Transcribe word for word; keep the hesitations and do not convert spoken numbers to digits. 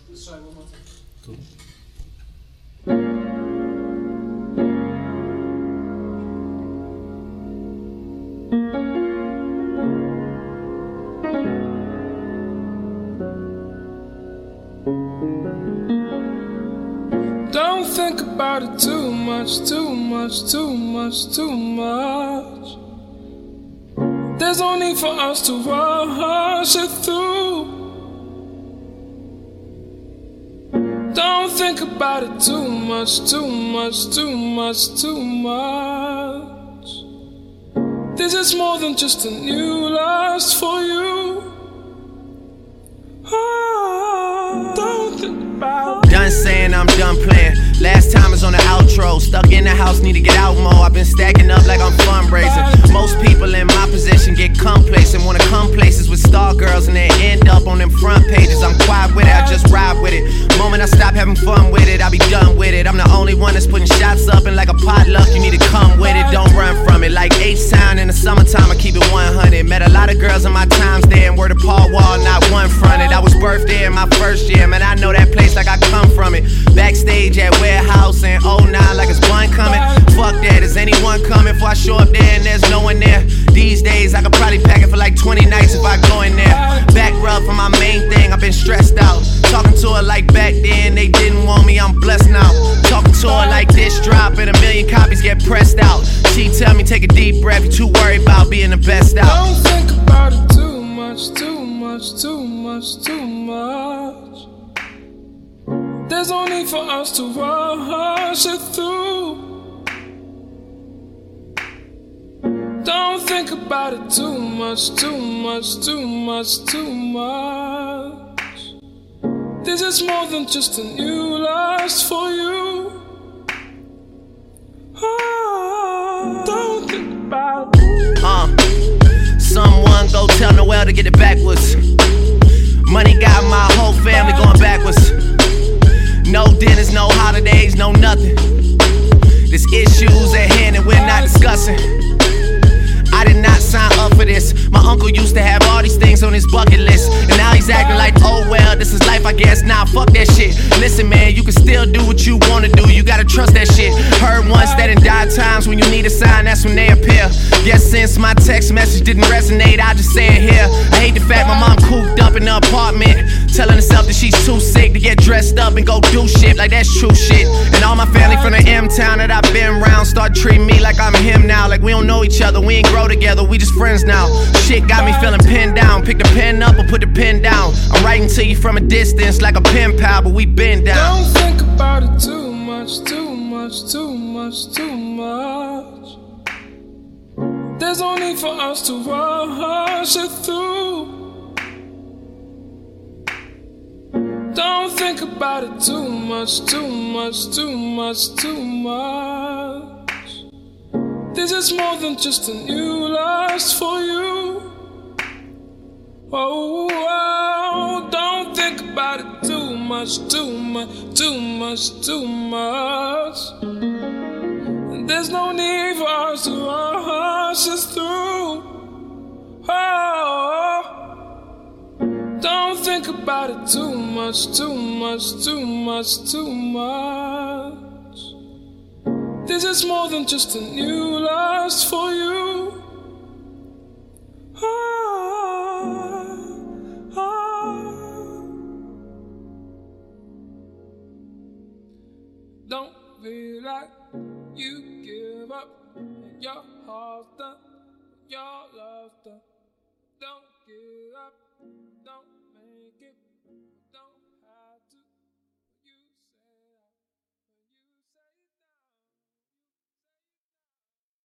Let's try one more time. Cool. Don't think about it too much, too much, too much, too much. There's no need for us to rush it through. Don't think about it too much, too much, too much, too much. This is more than just a new lust for you. Oh, don't think about it. Done saying I'm done playing. Last time is on the outro. Stuck in the house, need to get out more. I've been stacking up like I'm fundraising. Most people in my position get complacent, wanna come places with star girls and then end up on them front pages. I'm quiet with it, I just ride with it. Moment I stop having fun with it, I'll be done with it. I'm the only one that's putting shots up, and like a potluck, you need to come with it. Don't run from it. Like H-Town in the summertime, I keep it one hundred. Met a lot of girls in my times there, and word of Paul Wall, not one fronted. I was birthed there in my first year, man, I know that place like I come from it. Backstage at Warehouse and oh nine like it's one coming. Fuck that, is anyone coming before I show up there and there's no one there? These days I could probably pack it for like twenty nights if I go in there. Back rub for my main thing, I've been stressed out. Talking to her like back then, they didn't want me, I'm blessed now. Talking to her like this drop and a million copies get pressed out. She tell me take a deep breath, you too worried about being the best out. Don't think about it too much, too much, too much, too much. There's no need for us to rush it through. Don't think about it too much, too much, too much, too much. This is more than just a new lust for you. Oh, don't think about it. Uh, someone go tell Noel to get it backwards. Money got my whole family going backwards. No dinners, no holidays, no nothing. There's issues at hand and we're not discussing. I did not sign up for this. My uncle used to have all these things on his bucket list, and now he's acting like, oh well, this is life I guess. Nah, fuck that shit. Listen man, you can still do what you wanna do, you gotta trust that shit. Heard once that in dire times when you need a sign, that's when they appear. Guess since my text message didn't resonate, I just say it here. I hate the fact my mom cooped up in the apartment, telling herself that she's too sick to get dressed up and go do shit like that's true shit. And all my family from the M-town that I've been around start treating me like I'm him now. Like we don't know each other, we ain't grow together, we just friends now. Shit got me feeling pinned down. Pick the pen up or put the pen down. I'm writing to you from a distance like a pen pal, but we been down. Don't think about it too much, too much, too much, too much. There's no need for us to rush it through. Don't think about it too much, too much, too much, too much. This is more than just a new lust for you. Oh, oh, don't think about it too much, too much, too much, too much. And there's no need for us to rush this through. Oh, don't think about it too much, too much, too much, too much. This is more than just a new lust for you. Oh, oh. Don't feel like you give up. Your heart's done, your love's done. Don't give up, don't